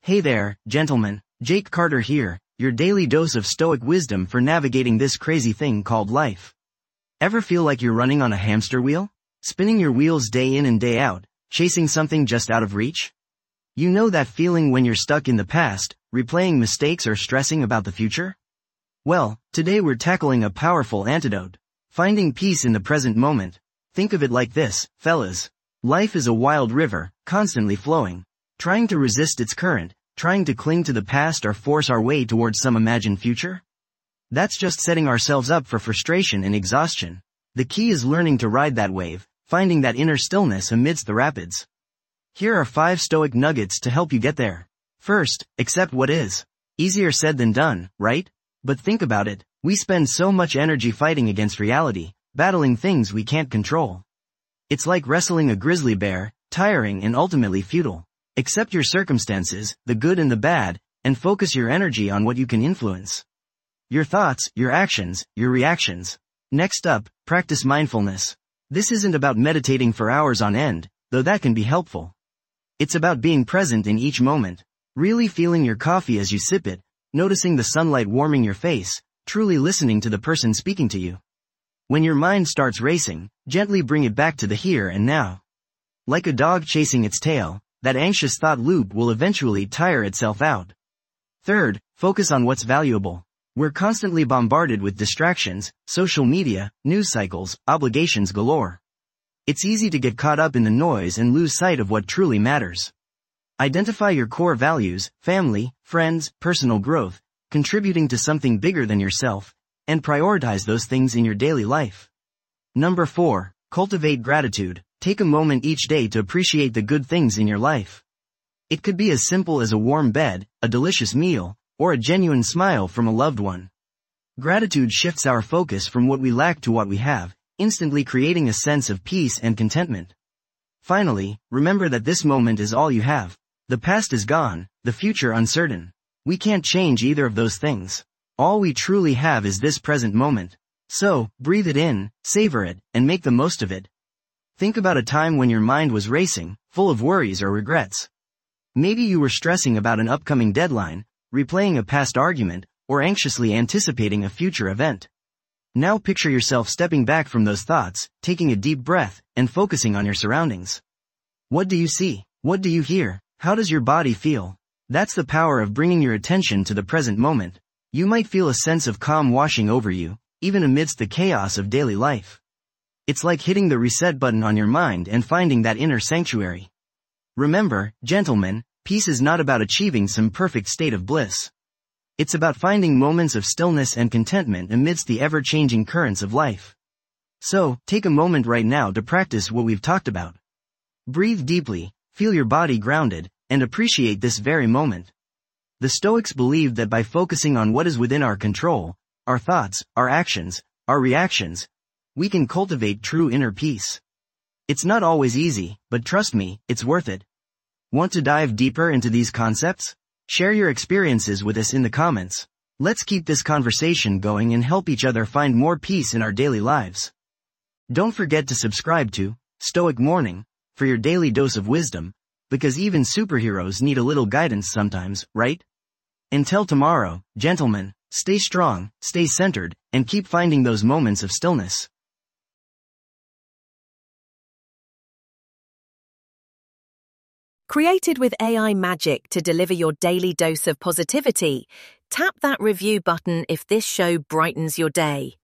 Hey there, gentlemen, Jake Carter here, your daily dose of stoic wisdom for navigating this crazy thing called life. Ever feel like you're running on a hamster wheel? Spinning your wheels day in and day out, chasing something just out of reach? You know that feeling when you're stuck in the past, replaying mistakes or stressing about the future? Well, today we're tackling a powerful antidote. Finding peace in the present moment. Think of it like this, fellas. Life is a wild river, constantly flowing. Trying to resist its current, trying to cling to the past or force our way towards some imagined future? That's just setting ourselves up for frustration and exhaustion. The key is learning to ride that wave, finding that inner stillness amidst the rapids. Here are 5 stoic nuggets to help you get there. First, accept what is. Easier said than done, right? But think about it, we spend so much energy fighting against reality, battling things we can't control. It's like wrestling a grizzly bear, tiring and ultimately futile. Accept your circumstances, the good and the bad, and focus your energy on what you can influence. Your thoughts, your actions, your reactions. Next up, practice mindfulness. This isn't about meditating for hours on end, though that can be helpful. It's about being present in each moment, really feeling your coffee as you sip it, noticing the sunlight warming your face, truly listening to the person speaking to you. When your mind starts racing, gently bring it back to the here and now. Like a dog chasing its tail, that anxious thought loop will eventually tire itself out. Third, focus on what's valuable. We're constantly bombarded with distractions, social media, news cycles, obligations galore. It's easy to get caught up in the noise and lose sight of what truly matters. Identify your core values, family, friends, personal growth, contributing to something bigger than yourself, and prioritize those things in your daily life. Number 4, cultivate gratitude. Take a moment each day to appreciate the good things in your life. It could be as simple as a warm bed, a delicious meal, or a genuine smile from a loved one. Gratitude shifts our focus from what we lack to what we have, instantly creating a sense of peace and contentment. Finally, remember that this moment is all you have. The past is gone, the future uncertain. We can't change either of those things. All we truly have is this present moment. So, breathe it in, savor it, and make the most of it. Think about a time when your mind was racing, full of worries or regrets. Maybe you were stressing about an upcoming deadline, replaying a past argument, or anxiously anticipating a future event. Now picture yourself stepping back from those thoughts, taking a deep breath, and focusing on your surroundings. What do you see? What do you hear? How does your body feel? That's the power of bringing your attention to the present moment. You might feel a sense of calm washing over you, even amidst the chaos of daily life. It's like hitting the reset button on your mind and finding that inner sanctuary. Remember, gentlemen, peace is not about achieving some perfect state of bliss. It's about finding moments of stillness and contentment amidst the ever-changing currents of life. So, take a moment right now to practice what we've talked about. Breathe deeply, feel your body grounded, and appreciate this very moment. The Stoics believed that by focusing on what is within our control, our thoughts, our actions, our reactions, we can cultivate true inner peace. It's not always easy, but trust me, it's worth it. Want to dive deeper into these concepts? Share your experiences with us in the comments. Let's keep this conversation going and help each other find more peace in our daily lives. Don't forget to subscribe to Stoic Morning for your daily dose of wisdom, because even superheroes need a little guidance sometimes, right? Until tomorrow, gentlemen, stay strong, stay centered, and keep finding those moments of stillness. Created with AI magic to deliver your daily dose of positivity, tap that review button if this show brightens your day.